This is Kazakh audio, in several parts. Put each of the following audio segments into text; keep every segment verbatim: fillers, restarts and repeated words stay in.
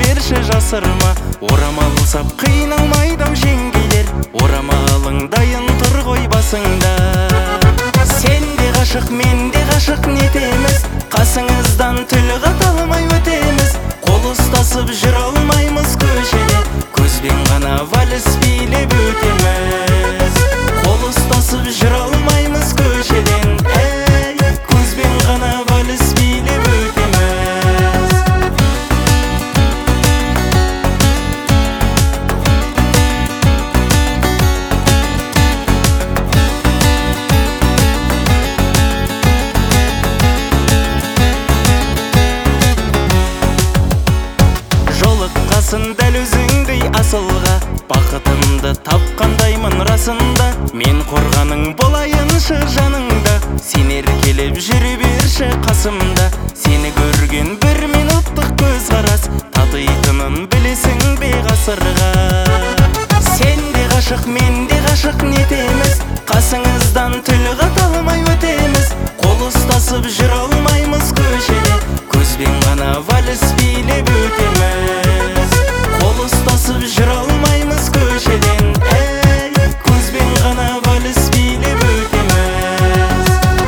берші жасырма. Орамал сап қиналмайдау жеңгейлер, орамалың дайын тұр ғой басыңда. Сен де ғашық, мен де ғашық нетеміз, қасыңыздан тіл қата алмай өтеміз. Қол ұстасып жүре алмаймыз көшеде, көзбен ғана вальс билеп өтеміз. Қол ұстасып жүре алмаймыз көшеден, әй, көзбен ғана вальс билеп өтеміз. Жолыққасын дәл өзіңдей асылға, бақытымды тапқандаймын расында. Мен қорғаның болайыншы жаныңда, сен еркелеп жүре берші қасымда. Сені көрген бір минуттық көзқарас, татитынын білесің бе ғасырға. Сен де ғашық, мен де ғашық нетеміз, қасыңыздан тіл қата алмай өтеміз. Қол ұстасып жүре алмаймыз көшеде, көзбен ғана вальс билеп өтеміз. Қол ұстасып жүре алмаймыз көшеден, әй, көзбен ғана вальс билеп өтеміз.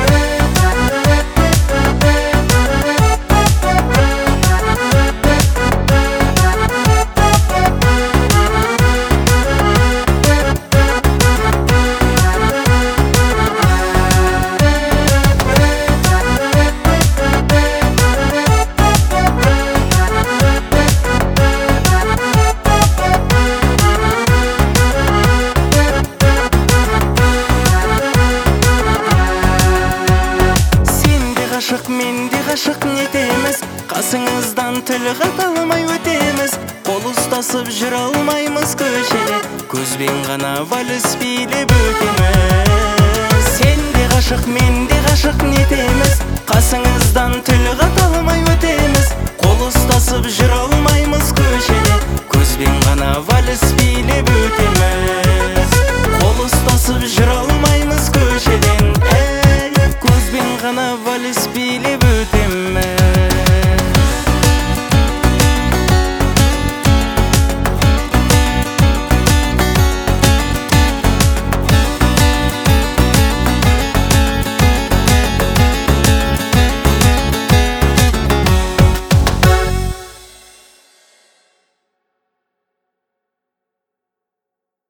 Ғашық, мен де ғашық нетеміз, қасыңыздан тіл қата алмай өтеміз. Қол ұстасып жүре алмаймыз көшеде, көзбен ғана вальс билеп өтеміз. Сен де ғашық, мен де ғашық нетеміз, қасыңыздан тіл қата алмай өтеміз. Қол ұстасып жүре алмаймыз көшеде, көзбен ғана вальс билеп өтеміз. Қол ұстасып жүре алмаймыз көшеден, әй, көзбен ғана вальс билеп